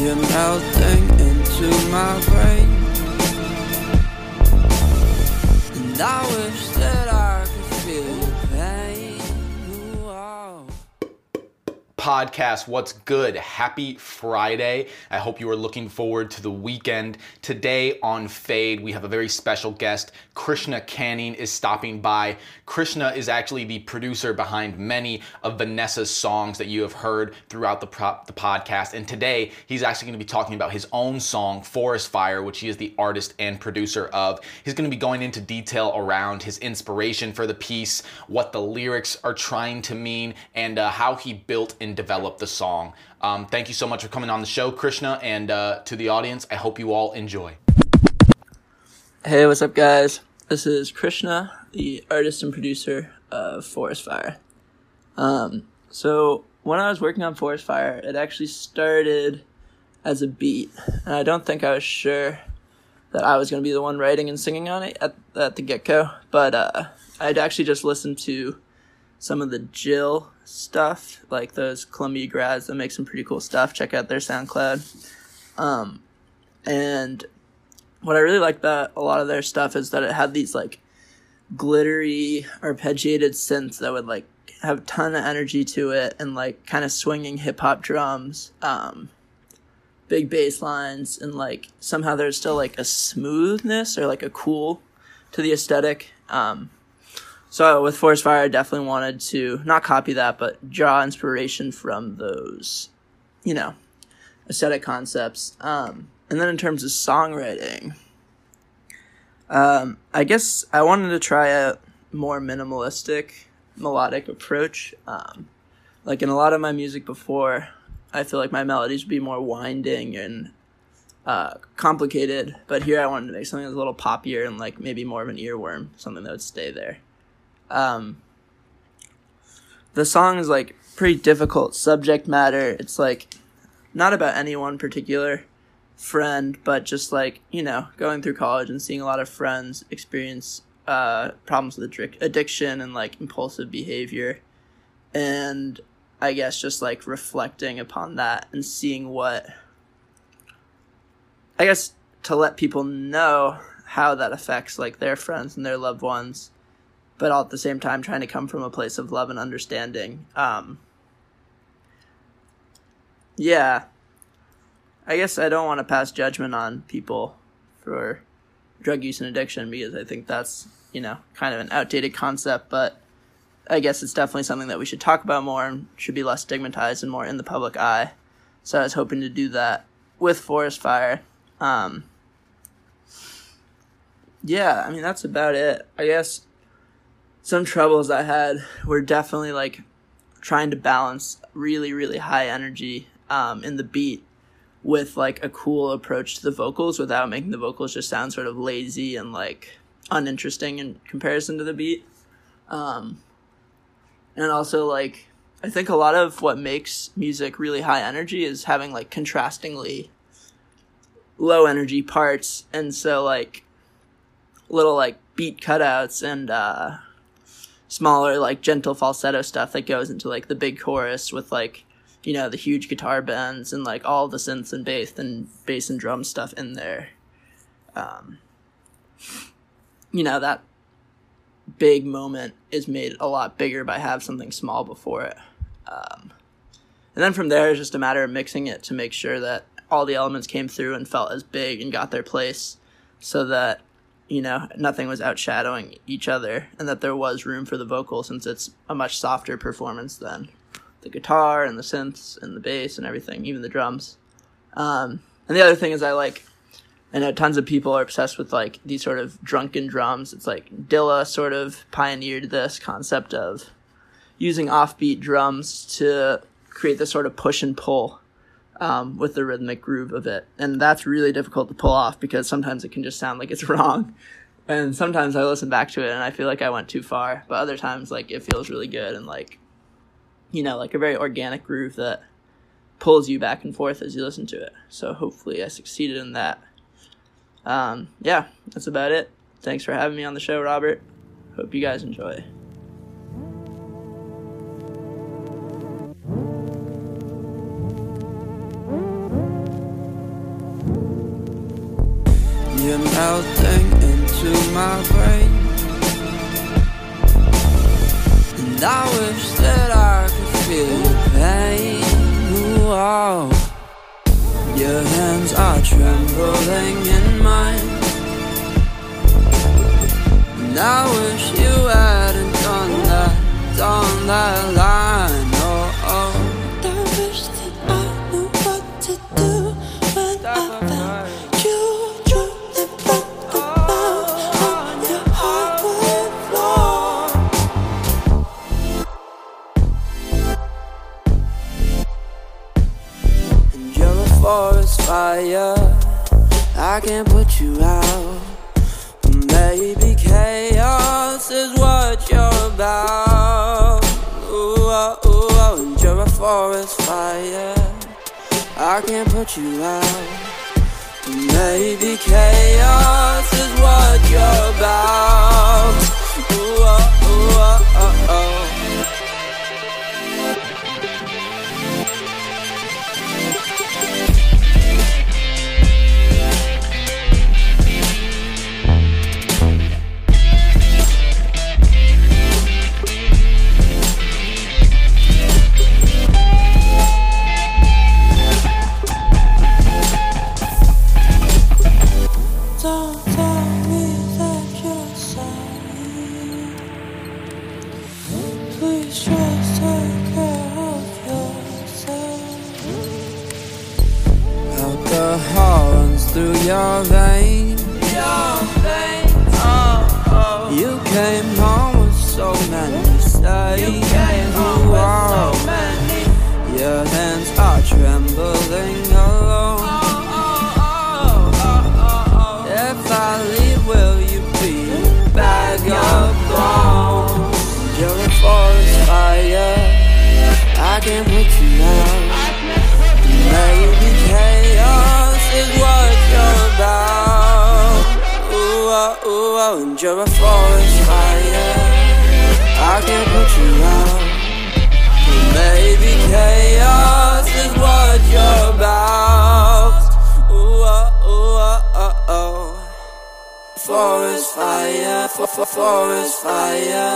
You're melting into my brain, and I wish that I could feel your pain. Ooh, oh. Podcast, what's good? Happy Friday. I hope you are looking forward to the weekend. Today on Fade, we have a very special guest. Krishna Canning is stopping by. Krishna is actually the producer behind many of Vanessa's songs that you have heard throughout the podcast. And today, he's actually going to be talking about his own song, Forest Fire, which he is the artist and producer of. He's going to be going into detail around his inspiration for the piece, what the lyrics are trying to mean, and how he built and developed the song. Thank you so much for coming on the show, Krishna, and to the audience, I hope you all enjoy. Hey, what's up, guys? This is Krishna, the artist and producer of Forest Fire. So when I was working on Forest Fire, it actually started as a beat, and I don't think I was sure that I was going to be the one writing and singing on it at the get-go, but I'd actually just listened to some of the Jill stuff, like those Columbia grads that make some pretty cool stuff. Check out their SoundCloud. And what I really liked about a lot of their stuff is that it had these like glittery, arpeggiated synths that would like have a ton of energy to it, and like kind of swinging hip hop drums, big bass lines, and like somehow there's still like a smoothness or like a cool to the aesthetic. So with Forest Fire, I definitely wanted to not copy that, but draw inspiration from those, aesthetic concepts. And then in terms of songwriting, I guess I wanted to try a more minimalistic, melodic approach. Like in a lot of my music before, I feel like my melodies would be more winding and complicated, but here I wanted to make something that's a little poppier and like maybe more of an earworm, something that would stay there. The song is like pretty difficult subject matter. It's like not about any one particular friend, but just like, going through college and seeing a lot of friends experience problems with addiction and like impulsive behavior. And I guess just like reflecting upon that and seeing to let people know how that affects like their friends and their loved ones, but all at the same time trying to come from a place of love and understanding. I guess I don't want to pass judgment on people for drug use and addiction, because I think that's, kind of an outdated concept, but I guess it's definitely something that we should talk about more and should be less stigmatized and more in the public eye. So I was hoping to do that with Forest Fire. That's about it. I guess some troubles I had were definitely like trying to balance really, really high energy in the beat with like a cool approach to the vocals without making the vocals just sound sort of lazy and like uninteresting in comparison to the beat. And also like I think a lot of what makes music really high energy is having like contrastingly low energy parts, and so like little like beat cutouts and smaller like gentle falsetto stuff that goes into like the big chorus with like the huge guitar bends and like all the synths and bass and drum stuff in there. That big moment is made a lot bigger by having something small before it. And then from there it's just a matter of mixing it to make sure that all the elements came through and felt as big and got their place, so that nothing was outshadowing each other, and that there was room for the vocal, since it's a much softer performance than the guitar and the synths and the bass and everything, even the drums. And the other thing is I know tons of people are obsessed with like these sort of drunken drums. It's like Dilla sort of pioneered this concept of using offbeat drums to create this sort of push and pull with the rhythmic groove of it. And that's really difficult to pull off, because sometimes it can just sound like it's wrong. And sometimes I listen back to it and I feel like I went too far, but other times like it feels really good and like, like a very organic groove that pulls you back and forth as you listen to it. So hopefully I succeeded in that. That's about it. Thanks for having me on the show, Robert. Hope you guys enjoy. you're melting into my brain. And I wish that I could feel your pain. Ooh, your hands are trembling in mine. And I wish you hadn't done that line. I wish that I knew what to do when I found you. Truly broke the bones on your hardwood floor. And you're a forest fire, I can't put you out. Maybe chaos is what you're about. Ooh, oh, ooh, oh, and you're a forest fire, I can't put you out. Maybe chaos is what you're about. Ooh, oh, ooh, oh, oh, oh. Don't tell me that you're sorry. Please just take care of yourself. Alcohol runs through your veins. You came home with so many stains. Your hands are trembling alone. If I leave, will you be a bag of bones? You're a forest fire, I can't put you out. Maybe chaos is what you're about. Ooh, oh, ooh, oh, and you're a forest fire, I can't put you out. Maybe chaos is what you're about. Ooh, oh, ooh, oh, oh, oh. Forest fire, forest fire.